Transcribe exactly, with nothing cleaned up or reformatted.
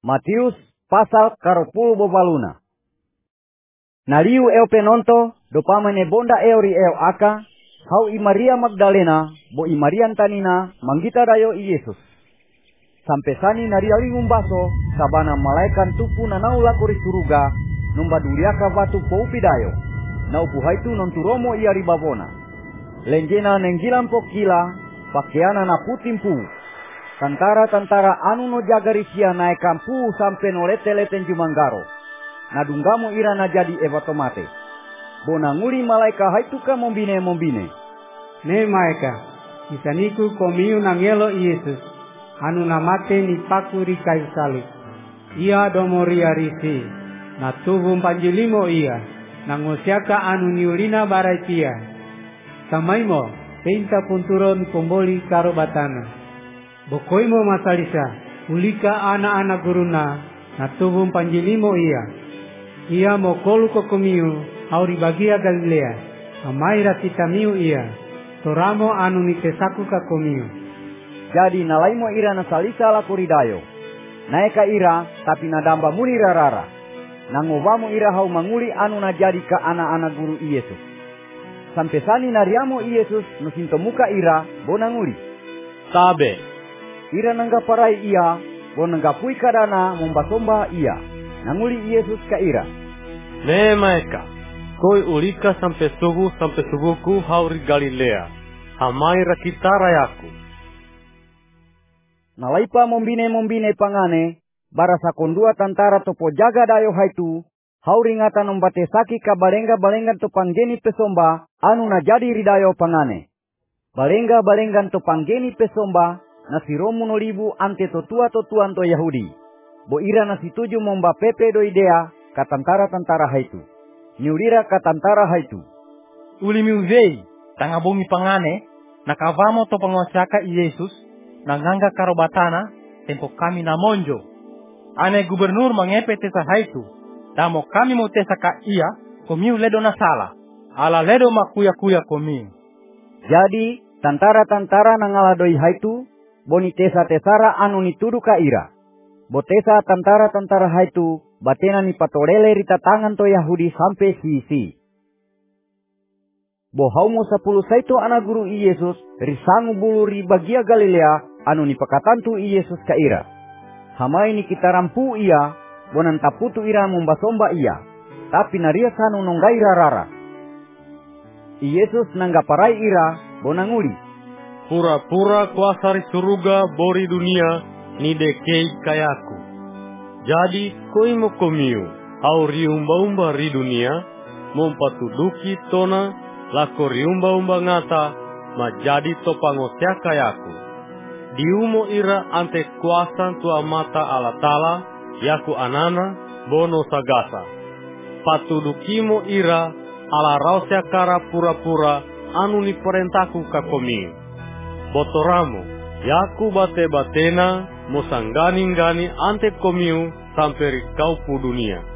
Matius pasal karupul bobaluna. Naliu eo penonto dopamane bonda eori eo aka hau i Maria Magdalena bo i Maria tanina manggita dayo i Yesus. Sampai sani nariali ngumbaso sabana malaikan tupu nanau lakuri suruga numba duliaka batu poupi dayo. Na upu haitu nonturomo ia ribabona. Lenjena nenggilan pokila pakaiana na putimpu. Tantara-tantara anu no jagari sia naik kampu sampai no lete-leten jumanggaro. Nadunggamu ira na jadi evatomate. Bona nguri malaika haituka mombine-mombine. Ne maika, isaniku komiu nangelo Yesus. Anu namate ni pakuri kayu salib. Ia domoria risi. Na tubum panjilimo ia. Nangusiaka anu niulina baraitia. Samaimo, pinta punturon kumboli karo batana. Bokoimo masalisa, ulika anak-anak guruna, natubum panjilimo ia. Ia mokolu kokomiu, hauri bagia Galilea, amaira kitamiu ia, toramo anu nitesaku kakomiu. Jadi nalaimo ira nasalisa lakuridayo. Naeka ira, tapi nadamba muri rarara. Nangobamu ira hau manguli anu najadi ka anak-anak guru Yesus. Sampai sani nariamo Yesus nusinto muka ira, bonanguli. Tabe. Ira nangga parai ia, bo nangga pui kadana mombasomba ia. Nanguli Yesus ka ira. Ne maeka, koi ulika sampai subuh sampai subuhku hauri Galilea. Hamai rakita rayaku. Nalaipa mombine-mombine pangane, barasa kondua tantara topo jaga dayo haitu, hauri ngata nombate saki ka balenga-balengan to panggeni pesomba, anu na jadi ridayo pangane. Balenga-balengan to panggeni pesomba, nasi romu no libu ante totua-totuan to Yahudi. Bo ira nasi tuju momba pepe do idea katantara-tantara haitu. Niurira katantara haitu. Uli miuzei, tangabongi pangane, nakavamo to pangosaka Yesus, nanganga karobatana, tempo kami na monjo. Ane gubernur mangepe tesa haitu, damo kami mo tesa ka ia, komiu ledo na sala. Ala ledo makuya-kuya komiu. Jadi, tantara-tantara nangaladoi haitu, boni tesa-tesara anu nitudu ka ira. Botesa tantara-tantara haitu, batena ni patorele rita tangan to Yahudi sampai sisi. Bohaumo sepuluh saito anak guru i Yesus, risangu bulu ri bagia Galilea, anu ni pakatantu i Yesus ka ira. Hamai ni kita rampu ia, bonan taputu ira mombasomba ia, tapi naria sanu nonggai rarara. I Yesus nangga parai ira, bonanguli. Pura-pura kuasa ri suruga bori dunia ni dekei kayaku. Jadi koimo komiu au riumba-umba ri dunia mompatuduki tona lako riumba-umba ngata majadi topangosya kayaku. Diumo ira ante kuasa tua mata alatala yaku anana bono sagasa. Patudukimo ira ala rausya kara pura-pura anu ni perentaku kakomiu. Botoramo, yaku bate-batena, mosanggani-ngani ante komiu sampai rikau pu dunia.